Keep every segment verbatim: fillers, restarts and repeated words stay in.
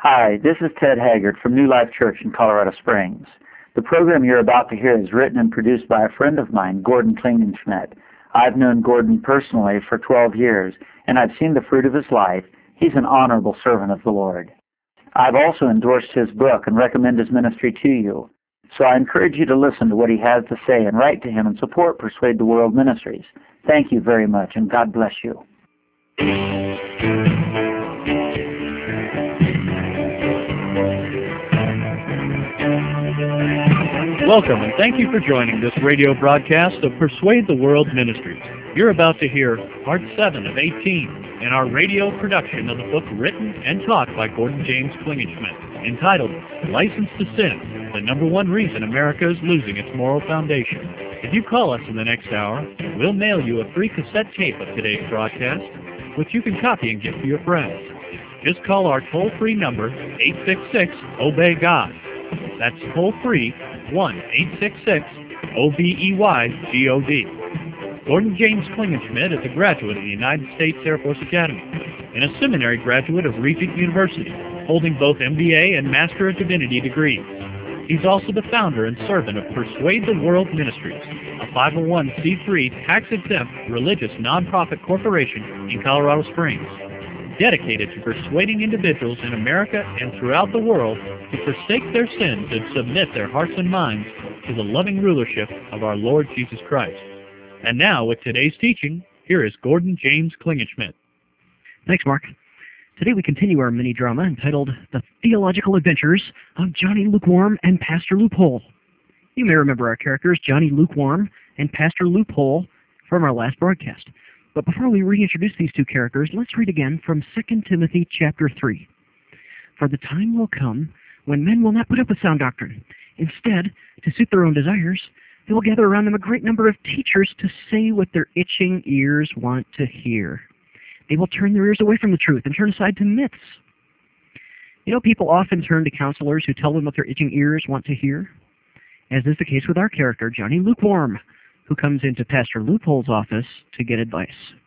Hi, this is Ted Haggard from New Life Church in Colorado Springs. The program you're about to hear is written and produced by a friend of mine, Gordon Klingenschmidt. I've known Gordon personally for twelve years, and I've seen the fruit of his life. He's an honorable servant of the Lord. I've also endorsed his book and recommend his ministry to you. So I encourage you to listen to what he has to say and write to him and support Persuade the World Ministries. Thank you very much, and God bless you. Welcome, and thank you for joining this radio broadcast of Persuade the World Ministries. You're about to hear Part seven of eighteen in our radio production of the book written and taught by Gordon James Klingenschmidt, entitled License to Sin, the number one reason America is losing its moral foundation. If you call us in the next hour, we'll mail you a free cassette tape of today's broadcast, which you can copy and give to your friends. Just call our toll-free number, eight six six, obey God. That's toll-free, one eight six six, O B E Y G O D. Gordon James Klingenschmidt is a graduate of the United States Air Force Academy and a seminary graduate of Regent University, holding both M B A and Master of Divinity degrees. He's also the founder and servant of Persuade the World Ministries, a five oh one c three tax-exempt religious nonprofit corporation in Colorado Springs, dedicated to persuading individuals in America and throughout the world to forsake their sins and submit their hearts and minds to the loving rulership of our Lord Jesus Christ. And now, with today's teaching, here is Gordon James Klingenschmidt. Thanks, Mark. Today we continue our mini-drama entitled The Theological Adventures of Johnny Lukewarm and Pastor Loophole. You may remember our characters, Johnny Lukewarm and Pastor Loophole, from our last broadcast. But before we reintroduce these two characters, let's read again from Second Timothy chapter three. For the time will come when men will not put up with sound doctrine. Instead, to suit their own desires, they will gather around them a great number of teachers to say what their itching ears want to hear. They will turn their ears away from the truth and turn aside to myths. You know, people often turn to counselors who tell them what their itching ears want to hear, as is the case with our character, Johnny Lukewarm, who comes into Pastor Loophole's office to get advice.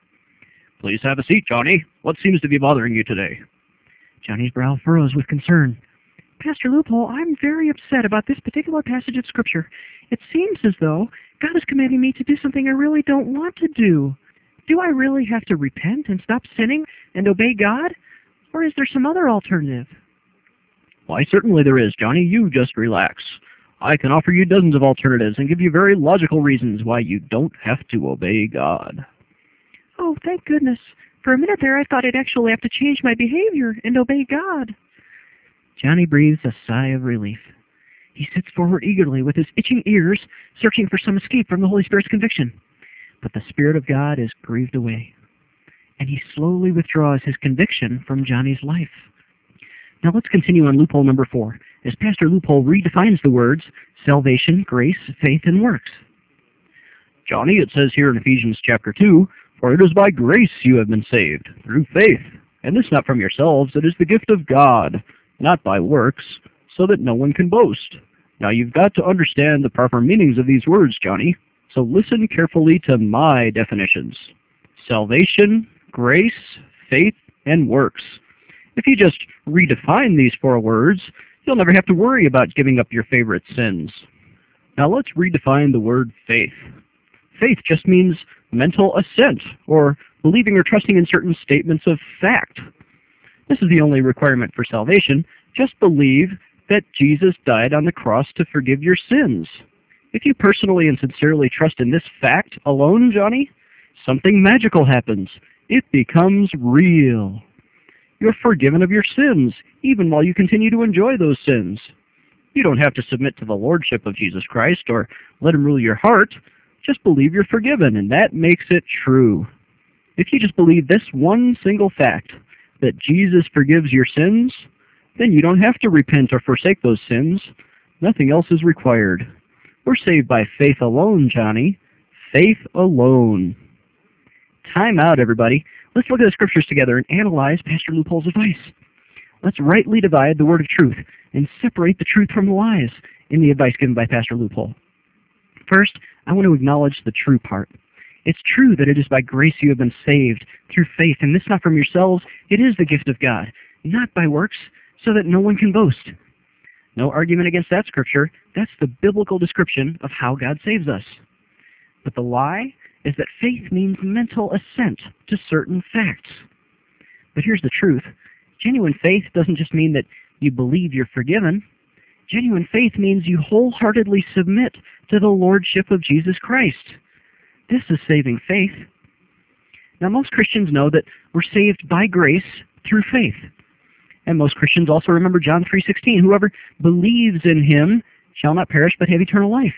Please have a seat, Johnny. What seems to be bothering you today? Johnny's brow furrows with concern. Pastor Loophole, I'm very upset about this particular passage of Scripture. It seems as though God is commanding me to do something I really don't want to do. Do I really have to repent and stop sinning and obey God? Or is there some other alternative? Why, certainly there is, Johnny. You just relax. I can offer you dozens of alternatives and give you very logical reasons why you don't have to obey God. Oh, thank goodness. For a minute there, I thought I'd actually have to change my behavior and obey God. Johnny breathes a sigh of relief. He sits forward eagerly with his itching ears, searching for some escape from the Holy Spirit's conviction. But the Spirit of God is grieved away, and he slowly withdraws his conviction from Johnny's life. Now let's continue on loophole number four, as Pastor Loophole redefines the words salvation, grace, faith, and works. Johnny, it says here in Ephesians chapter two, for it is by grace you have been saved, through faith, and this not from yourselves, it is the gift of God, not by works, so that no one can boast. Now you've got to understand the proper meanings of these words, Johnny, so listen carefully to my definitions. Salvation, grace, faith, and works. If you just redefine these four words, you'll never have to worry about giving up your favorite sins. Now let's redefine the word faith. Faith just means mental assent, or believing or trusting in certain statements of fact. This is the only requirement for salvation. Just believe that Jesus died on the cross to forgive your sins. If you personally and sincerely trust in this fact alone, Johnny, something magical happens. It becomes real. You're forgiven of your sins, even while you continue to enjoy those sins. You don't have to submit to the lordship of Jesus Christ or let him rule your heart. Just believe you're forgiven, and that makes it true. If you just believe this one single fact, that Jesus forgives your sins, then you don't have to repent or forsake those sins. Nothing else is required. We're saved by faith alone, Johnny. Faith alone. Time out, everybody. Let's look at the Scriptures together and analyze Pastor Loophole's advice. Let's rightly divide the word of truth and separate the truth from the lies in the advice given by Pastor Loophole. First, I want to acknowledge the true part. It's true that it is by grace you have been saved through faith, and this not from yourselves. It is the gift of God, not by works, so that no one can boast. No argument against that scripture. That's the biblical description of how God saves us. But the lie is that faith means mental assent to certain facts. But here's the truth. Genuine faith doesn't just mean that you believe you're forgiven. Genuine faith means you wholeheartedly submit to the lordship of Jesus Christ. This is saving faith. Now, most Christians know that we're saved by grace through faith. And most Christians also remember John three sixteen, whoever believes in him shall not perish but have eternal life.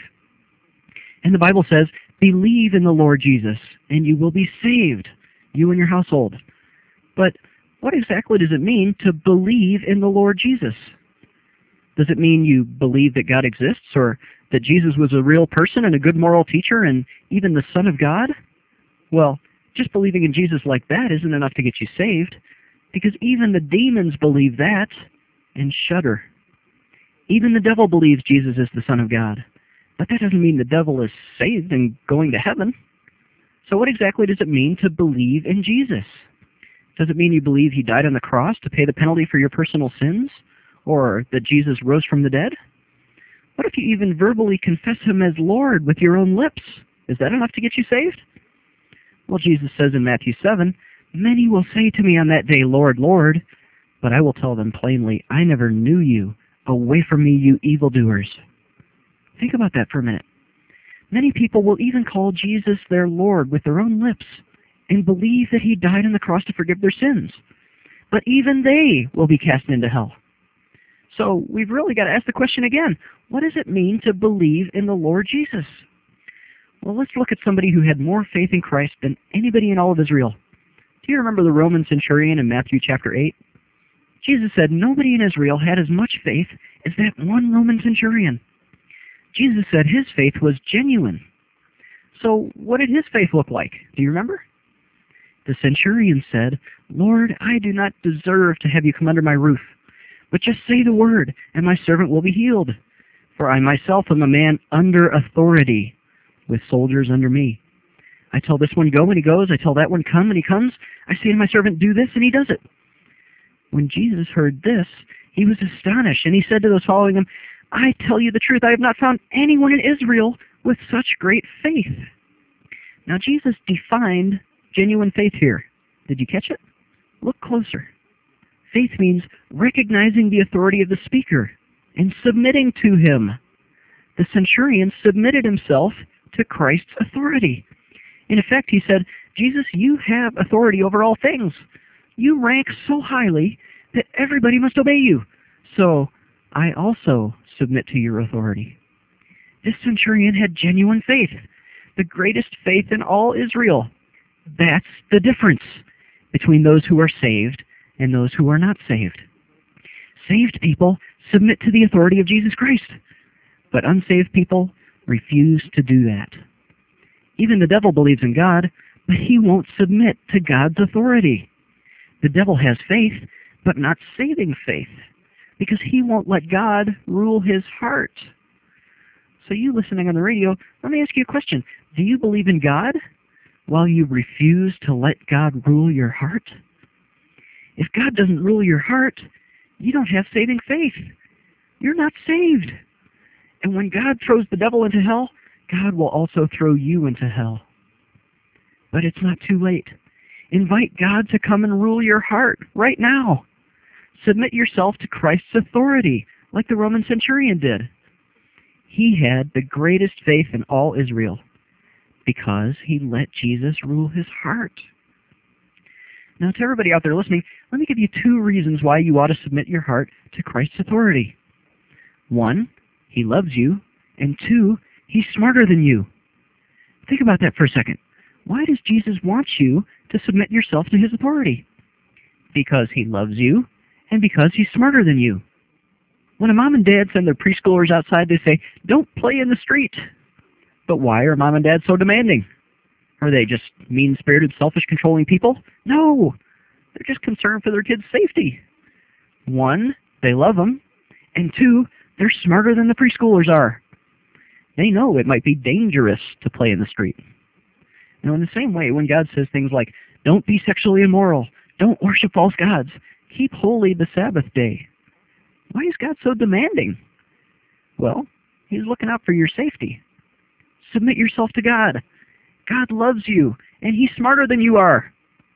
And the Bible says, believe in the Lord Jesus, and you will be saved, you and your household. But what exactly does it mean to believe in the Lord Jesus? Does it mean you believe that God exists, or that Jesus was a real person and a good moral teacher and even the Son of God? Well, just believing in Jesus like that isn't enough to get you saved, because even the demons believe that and shudder. Even the devil believes Jesus is the Son of God. But that doesn't mean the devil is saved and going to heaven. So what exactly does it mean to believe in Jesus? Does it mean you believe he died on the cross to pay the penalty for your personal sins? Or that Jesus rose from the dead? What if you even verbally confess him as Lord with your own lips? Is that enough to get you saved? Well, Jesus says in Matthew seven, many will say to me on that day, Lord, Lord, but I will tell them plainly, I never knew you. Away from me, you evildoers. Think about that for a minute. Many people will even call Jesus their Lord with their own lips and believe that he died on the cross to forgive their sins. But even they will be cast into hell. So we've really got to ask the question again, what does it mean to believe in the Lord Jesus? Well, let's look at somebody who had more faith in Christ than anybody in all of Israel. Do you remember the Roman centurion in Matthew chapter eight? Jesus said nobody in Israel had as much faith as that one Roman centurion. Jesus said his faith was genuine. So what did his faith look like? Do you remember? The centurion said, Lord, I do not deserve to have you come under my roof, but just say the word, and my servant will be healed. For I myself am a man under authority, with soldiers under me. I tell this one, go, and he goes. I tell that one, come, and he comes. I say to my servant, do this, and he does it. When Jesus heard this, he was astonished, and he said to those following him, I tell you the truth, I have not found anyone in Israel with such great faith. Now, Jesus defined genuine faith here. Did you catch it? Look closer. Faith means recognizing the authority of the speaker and submitting to him. The centurion submitted himself to Christ's authority. In effect, he said, Jesus, you have authority over all things. You rank so highly that everybody must obey you. So I also submit to your authority. This centurion had genuine faith, the greatest faith in all Israel. That's the difference between those who are saved and those who are not saved. Saved people submit to the authority of Jesus Christ, but unsaved people refuse to do that. Even the devil believes in God, but he won't submit to God's authority. The devil has faith, but not saving faith, because he won't let God rule his heart. So you listening on the radio, let me ask you a question. Do you believe in God while you refuse to let God rule your heart? If God doesn't rule your heart, you don't have saving faith. You're not saved. And when God throws the devil into hell, God will also throw you into hell. But it's not too late. Invite God to come and rule your heart right now. Submit yourself to Christ's authority, like the Roman centurion did. He had the greatest faith in all Israel because he let Jesus rule his heart. Now, to everybody out there listening, let me give you two reasons why you ought to submit your heart to Christ's authority. One, he loves you, and two, he's smarter than you. Think about that for a second. Why does Jesus want you to submit yourself to his authority? Because he loves you, and because he's smarter than you. When a mom and dad send their preschoolers outside, they say, don't play in the street. But why are mom and dad so demanding? Are they just mean-spirited, selfish, controlling people? No! They're just concerned for their kids' safety. One, they love them, and two, they're smarter than the preschoolers are. They know it might be dangerous to play in the street. Now, in the same way, when God says things like, don't be sexually immoral, don't worship false gods, keep holy the Sabbath day, Why is God so demanding? Well, He's looking out for your safety. Submit yourself to God. God loves you, and He's smarter than you are.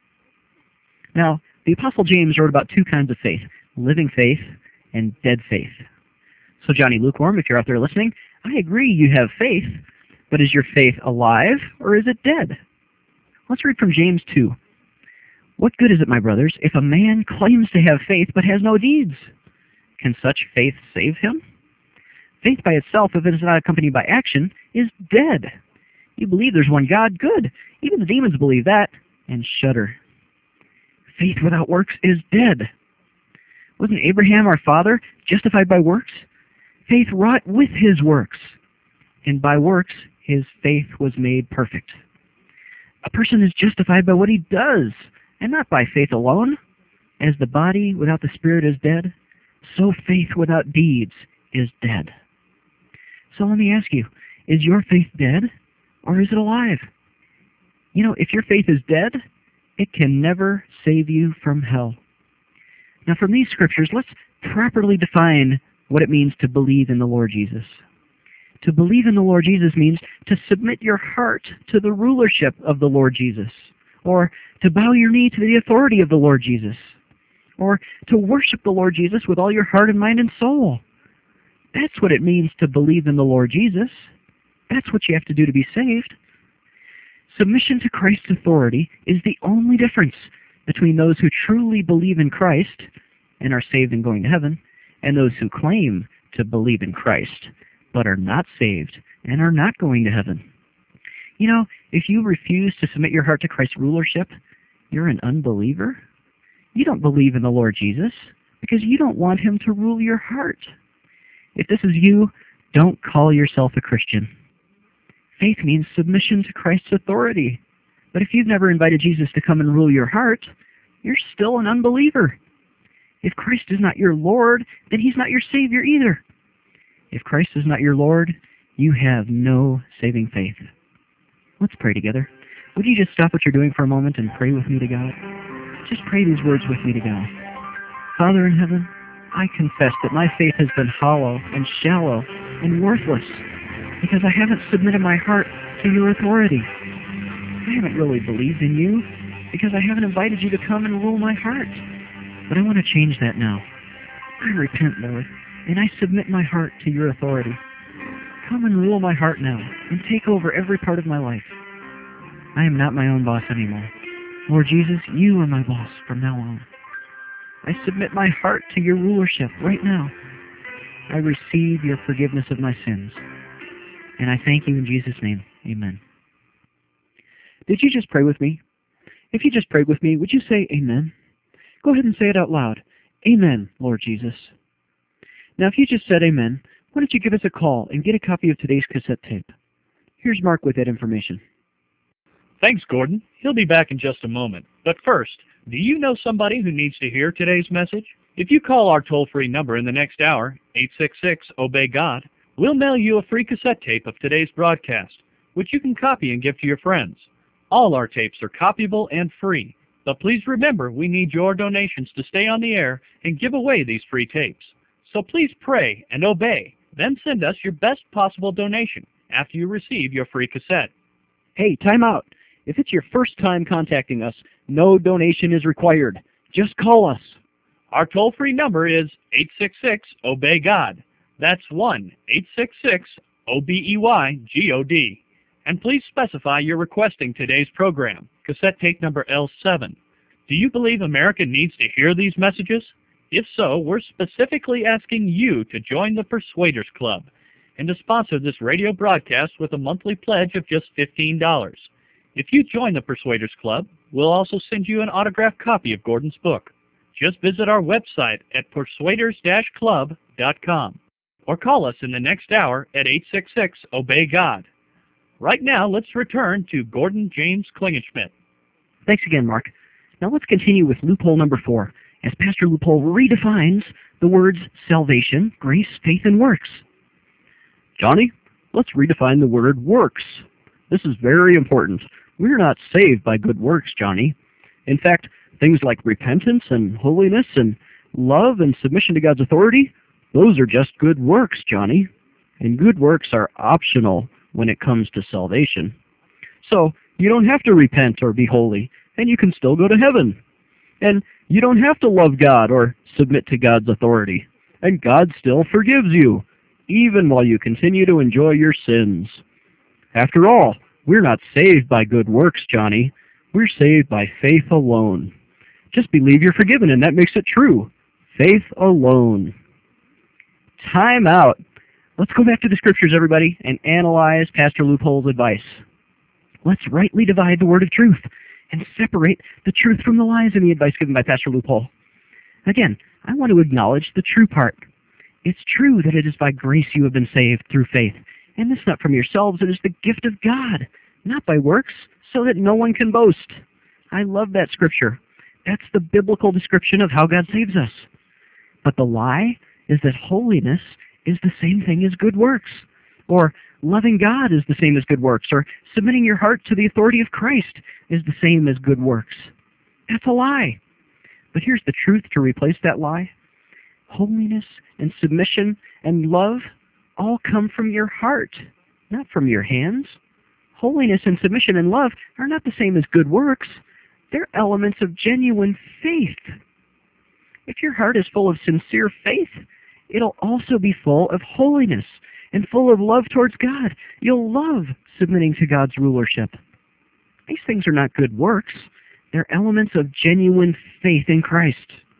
Now, the Apostle James wrote about two kinds of faith, living faith and dead faith. So Johnny Lukewarm, if you're out there listening, I agree you have faith, but is your faith alive or is it dead? Let's read from James two. What good is it, my brothers, if a man claims to have faith but has no deeds? Can such faith save him? Faith by itself, if it is not accompanied by action, is dead. You believe there's one God? Good. Even the demons believe that and shudder. Faith without works is dead. Wasn't Abraham, our father, justified by works? Faith wrought with his works, and by works his faith was made perfect. A person is justified by what he does, and not by faith alone. As the body without the spirit is dead, so faith without deeds is dead. So let me ask you, is your faith dead, or is it alive? You know, if your faith is dead, it can never save you from hell. Now, from these scriptures, let's properly define what it means to believe in the Lord Jesus. To believe in the Lord Jesus means to submit your heart to the rulership of the Lord Jesus, or to bow your knee to the authority of the Lord Jesus, or to worship the Lord Jesus with all your heart and mind and soul. That's what it means to believe in the Lord Jesus. That's what you have to do to be saved. Submission to Christ's authority is the only difference between those who truly believe in Christ and are saved and going to heaven, and those who claim to believe in Christ but are not saved and are not going to heaven. You know, if you refuse to submit your heart to Christ's rulership, you're an unbeliever. You don't believe in the Lord Jesus because you don't want Him to rule your heart. If this is you, don't call yourself a Christian. Faith means submission to Christ's authority. But if you've never invited Jesus to come and rule your heart, you're still an unbeliever. If Christ is not your Lord, then He's not your Savior either. If Christ is not your Lord, you have no saving faith. Let's pray together. Would you just stop what you're doing for a moment and pray with me to God? Just pray these words with me to God. Father in heaven, I confess that my faith has been hollow and shallow and worthless because I haven't submitted my heart to your authority. I haven't really believed in you because I haven't invited you to come and rule my heart. But I want to change that now. I repent, Lord, and I submit my heart to your authority. Come and rule my heart now and take over every part of my life. I am not my own boss anymore. Lord Jesus, you are my boss from now on. I submit my heart to your rulership right now. I receive your forgiveness of my sins. And I thank you in Jesus' name. Amen. Did you just pray with me? If you just prayed with me, would you say amen? Go ahead and say it out loud. Amen, Lord Jesus. Now, if you just said amen, why don't you give us a call and get a copy of today's cassette tape? Here's Mark with that information. Thanks, Gordon. He'll be back in just a moment. But first, do you know somebody who needs to hear today's message? If you call our toll-free number in the next hour, eight six six, obey God, we'll mail you a free cassette tape of today's broadcast, which you can copy and give to your friends. All our tapes are copyable and free, but please remember we need your donations to stay on the air and give away these free tapes. So please pray and obey, then send us your best possible donation after you receive your free cassette. Hey, time out. If it's your first time contacting us, no donation is required. Just call us. Our toll-free number is eight six six, obey God. That's one eight six six, O B E Y G O D. And please specify you're requesting today's program, cassette tape number L seven. Do you believe America needs to hear these messages? If so, we're specifically asking you to join the Persuaders Club and to sponsor this radio broadcast with a monthly pledge of just fifteen dollars. If you join the Persuaders Club, we'll also send you an autographed copy of Gordon's book. Just visit our website at persuaders dash club dot com or call us in the next hour at eight six six, obey God. Right now, let's return to Gordon James Klingenschmitt. Thanks again, Mark. Now let's continue with loophole number four, as Pastor Loophole redefines the words salvation, grace, faith, and works. Johnny, let's redefine the word works. This is very important. We're not saved by good works, Johnny. In fact, things like repentance and holiness and love and submission to God's authority Those are just good works, Johnny. And good works are optional when it comes to salvation. So you don't have to repent or be holy, and you can still go to heaven. And you don't have to love God or submit to God's authority, and God still forgives you, even while you continue to enjoy your sins. After all, we're not saved by good works, Johnny. We're saved by faith alone. Just believe you're forgiven, and that makes it true. Faith alone. Time out. Let's go back to the scriptures, everybody, and analyze Pastor Loophole's advice. Let's rightly divide the word of truth and separate the truth from the lies in the advice given by Pastor Loophole. Again, I want to acknowledge the true part. It's true that it is by grace you have been saved through faith, and this not from yourselves, it is the gift of God, not by works, so that no one can boast. I love that scripture. That's the biblical description of how God saves us. But the lie is that holiness is the same thing as good works, or loving God is the same as good works, or submitting your heart to the authority of Christ is the same as good works. That's a lie. But here's the truth to replace that lie. Holiness and submission and love all come from your heart, not from your hands. Holiness and submission and love are not the same as good works. They're elements of genuine faith. If your heart is full of sincere faith, it'll also be full of holiness and full of love towards God. You'll love submitting to God's rulership. These things are not good works. They're elements of genuine faith in Christ.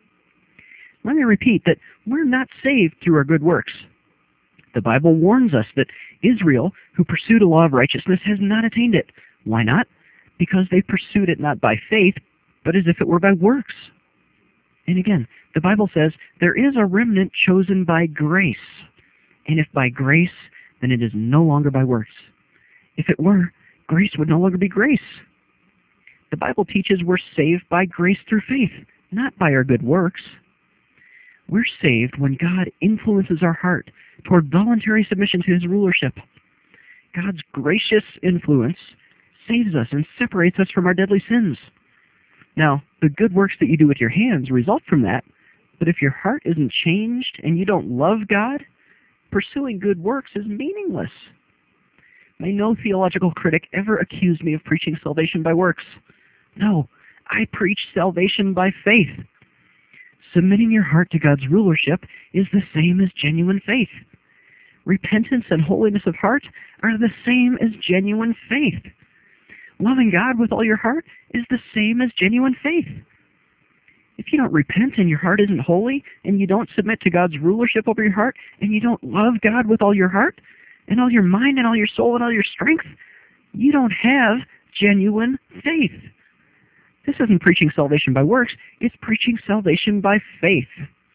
Let me repeat that we're not saved through our good works. The Bible warns us that Israel, who pursued a law of righteousness, has not attained it. Why not? Because they pursued it not by faith, but as if it were by works. And again, the Bible says there is a remnant chosen by grace. And if by grace, then it is no longer by works. If it were, grace would no longer be grace. The Bible teaches we're saved by grace through faith, not by our good works. We're saved when God influences our heart toward voluntary submission to His rulership. God's gracious influence saves us and separates us from our deadly sins. Now, the good works that you do with your hands result from that, but if your heart isn't changed and you don't love God, pursuing good works is meaningless. May no theological critic ever accuse me of preaching salvation by works. No, I preach salvation by faith. Submitting your heart to God's rulership is the same as genuine faith. Repentance and holiness of heart are the same as genuine faith. Loving God with all your heart is the same as genuine faith. If you don't repent and your heart isn't holy, and you don't submit to God's rulership over your heart, and you don't love God with all your heart, and all your mind, and all your soul, and all your strength, you don't have genuine faith. This isn't preaching salvation by works, it's preaching salvation by faith.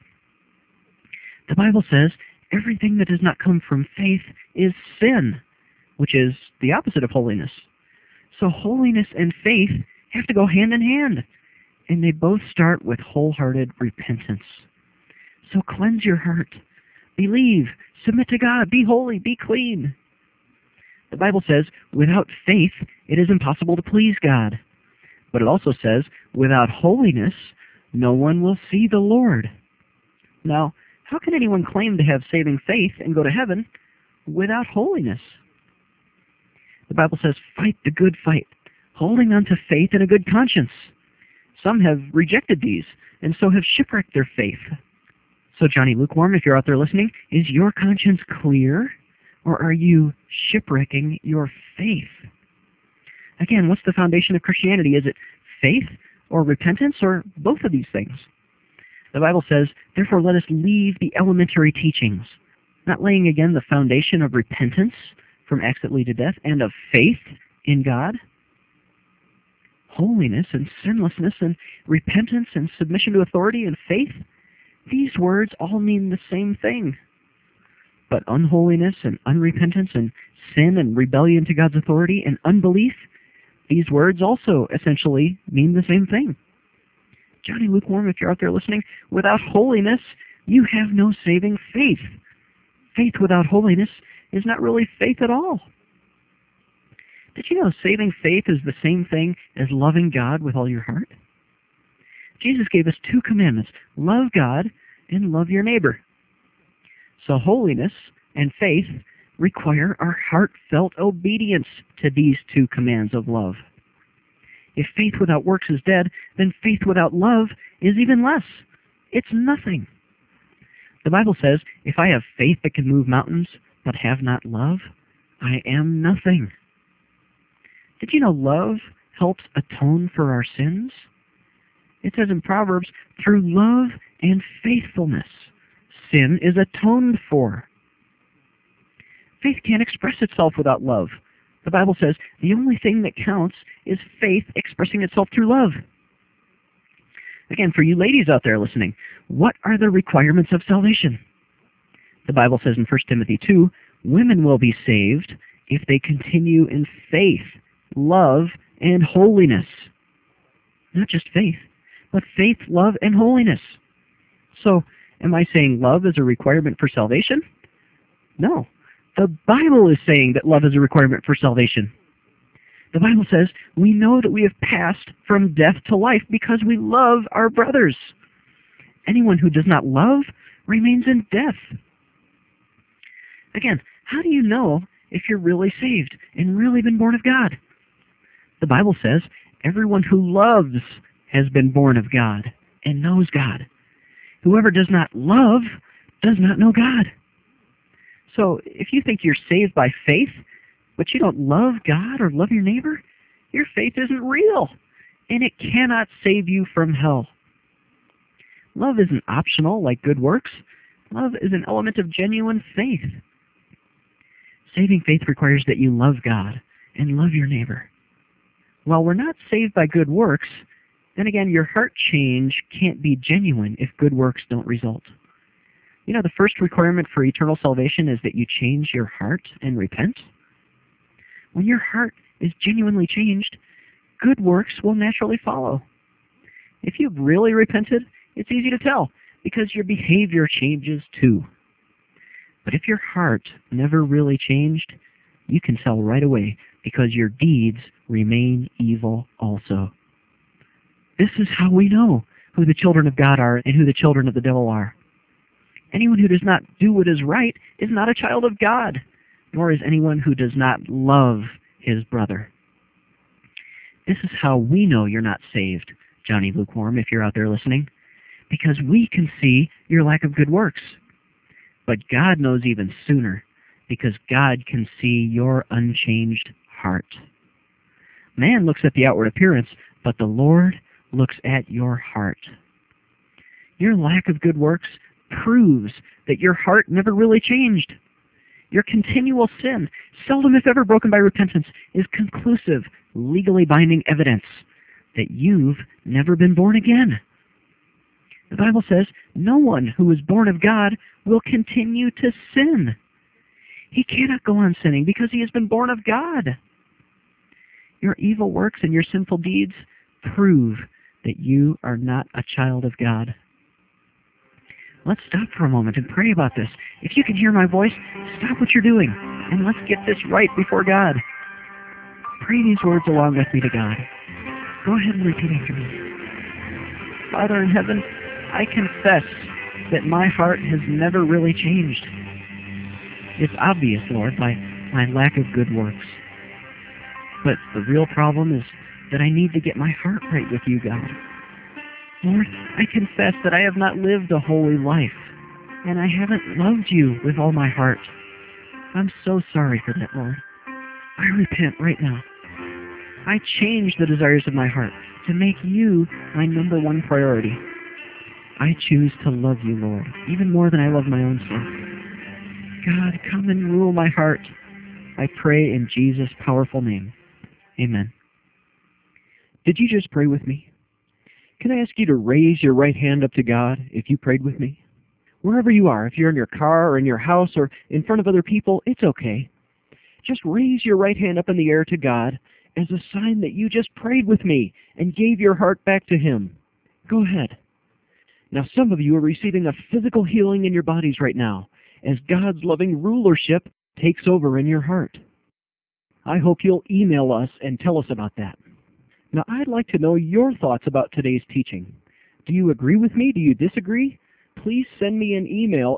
The Bible says everything that does not come from faith is sin, which is the opposite of holiness. So holiness and faith have to go hand in hand, and they both start with wholehearted repentance. So cleanse your heart. Believe. Submit to God. Be holy. Be clean. The Bible says, without faith, it is impossible to please God. But it also says, without holiness, no one will see the Lord. Now, how can anyone claim to have saving faith and go to heaven without holiness? The Bible says, fight the good fight, holding on to faith and a good conscience. Some have rejected these, and so have shipwrecked their faith. So, Johnny Lukewarm, if you're out there listening, is your conscience clear, or are you shipwrecking your faith? Again, what's the foundation of Christianity? Is it faith or repentance or both of these things? The Bible says, therefore let us leave the elementary teachings, not laying again the foundation of repentance from acts that lead to death and of faith in God. Holiness and sinlessness and repentance and submission to authority and faith, these words all mean the same thing. But unholiness and unrepentance and sin and rebellion to God's authority and unbelief, these words also essentially mean the same thing. Johnny Lukewarm, if you're out there listening, without holiness, you have no saving faith. Faith without holiness is not really faith at all. Did you know saving faith is the same thing as loving God with all your heart? Jesus gave us two commandments, love God and love your neighbor. So holiness and faith require our heartfelt obedience to these two commands of love. If faith without works is dead, then faith without love is even less. It's nothing. The Bible says, if I have faith that can move mountains, but have not love, I am nothing. Did you know love helps atone for our sins? It says in Proverbs, through love and faithfulness, sin is atoned for. Faith can't express itself without love. The Bible says the only thing that counts is faith expressing itself through love. Again, for you ladies out there listening, what are the requirements of salvation? The Bible says in First Timothy two, women will be saved if they continue in faith, love, and holiness. Not just faith, but faith, love, and holiness. So, am I saying love is a requirement for salvation? No. The Bible is saying that love is a requirement for salvation. The Bible says we know that we have passed from death to life because we love our brothers. Anyone who does not love remains in death. Again, how do you know if you're really saved and really been born of God? The Bible says everyone who loves has been born of God and knows God. Whoever does not love does not know God. So if you think you're saved by faith, but you don't love God or love your neighbor, your faith isn't real, and it cannot save you from hell. Love isn't optional like good works. Love is an element of genuine faith. Saving faith requires that you love God and love your neighbor. While we're not saved by good works, then again, your heart change can't be genuine if good works don't result. You know, the first requirement for eternal salvation is that you change your heart and repent. When your heart is genuinely changed, good works will naturally follow. If you've really repented, it's easy to tell because your behavior changes too. But if your heart never really changed, you can tell right away because your deeds remain evil also. This is how we know who the children of God are and who the children of the devil are. Anyone who does not do what is right is not a child of God, nor is anyone who does not love his brother. This is how we know you're not saved, Johnny Lukewarm, if you're out there listening, because we can see your lack of good works. But God knows even sooner, because God can see your unchanged heart. Man looks at the outward appearance, but the Lord looks at your heart. Your lack of good works proves that your heart never really changed. Your continual sin, seldom if ever broken by repentance, is conclusive, legally binding evidence that you've never been born again. The Bible says no one who is born of God will continue to sin. He cannot go on sinning because he has been born of God. Your evil works and your sinful deeds prove that you are not a child of God. Let's stop for a moment and pray about this. If you can hear my voice, stop what you're doing and let's get this right before God. Pray these words along with me to God. Go ahead and repeat after me. Father in heaven, I confess that my heart has never really changed. It's obvious, Lord, by my lack of good works. But the real problem is that I need to get my heart right with you, God. Lord, I confess that I have not lived a holy life, and I haven't loved you with all my heart. I'm so sorry for that, Lord. I repent right now. I change the desires of my heart to make you my number one priority. I choose to love you, Lord, even more than I love my own son. God, come and rule my heart. I pray in Jesus' powerful name. Amen. Did you just pray with me? Can I ask you to raise your right hand up to God if you prayed with me? Wherever you are, if you're in your car or in your house or in front of other people, it's okay. Just raise your right hand up in the air to God as a sign that you just prayed with me and gave your heart back to Him. Go ahead. Now, some of you are receiving a physical healing in your bodies right now as God's loving rulership takes over in your heart. I hope you'll email us and tell us about that. Now, I'd like to know your thoughts about today's teaching. Do you agree with me? Do you disagree? Please send me an email at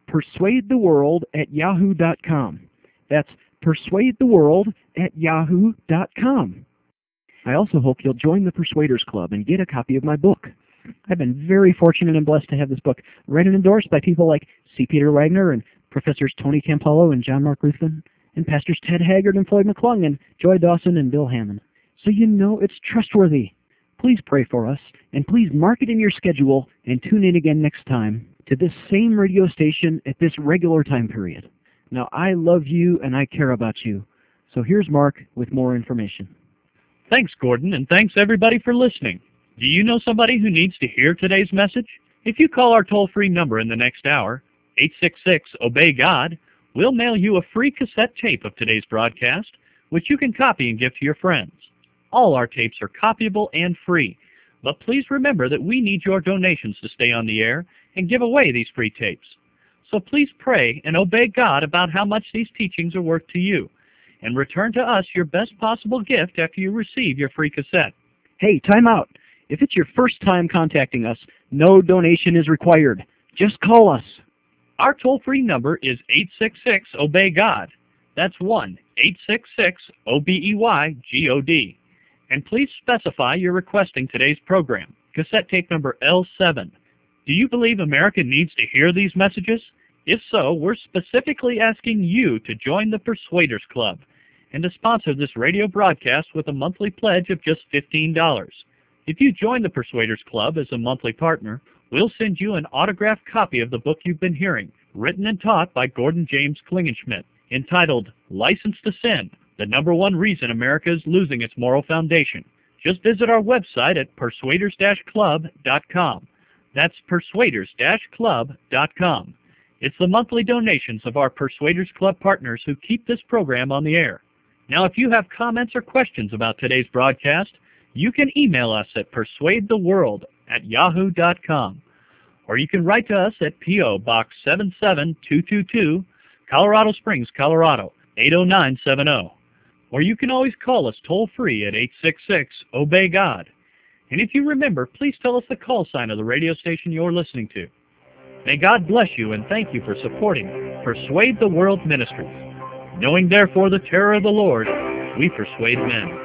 persuade the world at yahoo dot com. That's persuade the world at yahoo dot com. I also hope you'll join the Persuaders Club and get a copy of my book. I've been very fortunate and blessed to have this book read and endorsed by people like C. Peter Wagner and Professors Tony Campolo and John Mark Ruthven, and Pastors Ted Haggard and Floyd McClung and Joy Dawson and Bill Hammond. So you know it's trustworthy. Please pray for us, and please mark it in your schedule and tune in again next time to this same radio station at this regular time period. Now, I love you and I care about you. So here's Mark with more information. Thanks, Gordon, and thanks everybody for listening. Do you know somebody who needs to hear today's message? If you call our toll-free number in the next hour, eight six six, obey God, we'll mail you a free cassette tape of today's broadcast, which you can copy and give to your friends. All our tapes are copyable and free, but please remember that we need your donations to stay on the air and give away these free tapes. So please pray and obey God about how much these teachings are worth to you, and return to us your best possible gift after you receive your free cassette. Hey, time out. If it's your first time contacting us, no donation is required. Just call us. Our toll-free number is eight six six, obey God. That's one eight six six, O B E Y G O D. And please specify you're requesting today's program, cassette tape number L seven. Do you believe America needs to hear these messages? If so, we're specifically asking you to join the Persuaders Club and to sponsor this radio broadcast with a monthly pledge of just fifteen dollars. If you join the Persuaders Club as a monthly partner, we'll send you an autographed copy of the book you've been hearing, written and taught by Gordon James Klingenschmitt, entitled License to Sin, the number one reason America is losing its moral foundation. Just visit our website at persuaders dash club dot com. That's persuaders dash club dot com. It's the monthly donations of our Persuaders Club partners who keep this program on the air. Now, if you have comments or questions about today's broadcast, you can email us at persuade the world at yahoo dot com. Or you can write to us at P O Box seven seven two two two, Colorado Springs, Colorado, eight oh nine seven oh. Or you can always call us toll-free at eight six six, obey God. And if you remember, please tell us the call sign of the radio station you're listening to. May God bless you, and thank you for supporting Persuade the World Ministries. Knowing therefore the terror of the Lord, we persuade men.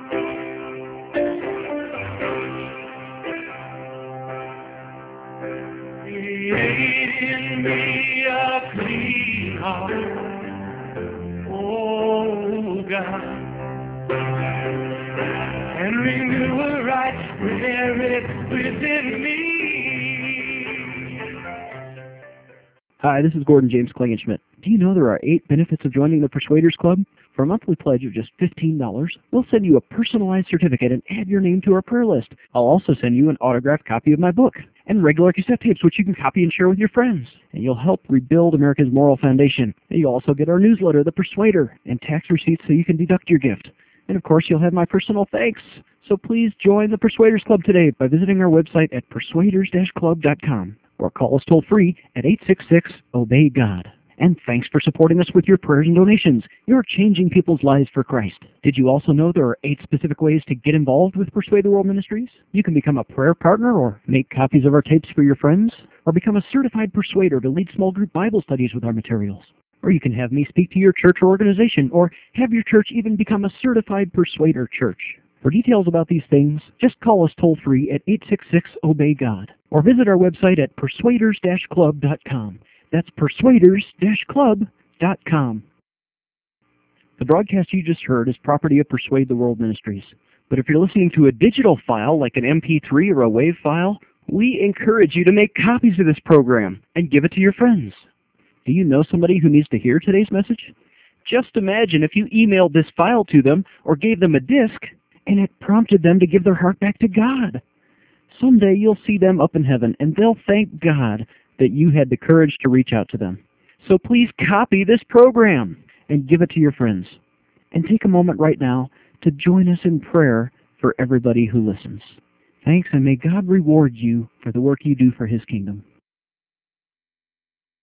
Create in me a clean heart, oh God, and renew a right spirit within me. Hi, this is Gordon James Klingenschmitt. Do you know there are eight benefits of joining the Persuaders Club? For a monthly pledge of just fifteen dollars, we'll send you a personalized certificate and add your name to our prayer list. I'll also send you an autographed copy of my book and regular cassette tapes, which you can copy and share with your friends. And you'll help rebuild America's moral foundation. And you'll also get our newsletter, The Persuader, and tax receipts so you can deduct your gift. And of course, you'll have my personal thanks. So please join the Persuaders Club today by visiting our website at persuaders dash club dot com or call us toll-free at eight six six, obey God. And thanks for supporting us with your prayers and donations. You're changing people's lives for Christ. Did you also know there are eight specific ways to get involved with Persuade the World Ministries? You can become a prayer partner or make copies of our tapes for your friends, or become a certified persuader to lead small group Bible studies with our materials. Or you can have me speak to your church or organization, or have your church even become a certified persuader church. For details about these things, just call us toll-free at eight six six, obey God, or visit our website at persuaders dash club dot com. That's persuaders dash club dot com. The broadcast you just heard is property of Persuade the World Ministries. But if you're listening to a digital file like an M P three or a WAV file, we encourage you to make copies of this program and give it to your friends. Do you know somebody who needs to hear today's message? Just imagine if you emailed this file to them or gave them a disc and it prompted them to give their heart back to God. Someday you'll see them up in heaven and they'll thank God that you had the courage to reach out to them. So please copy this program and give it to your friends. And take a moment right now to join us in prayer for everybody who listens. Thanks, and may God reward you for the work you do for His kingdom.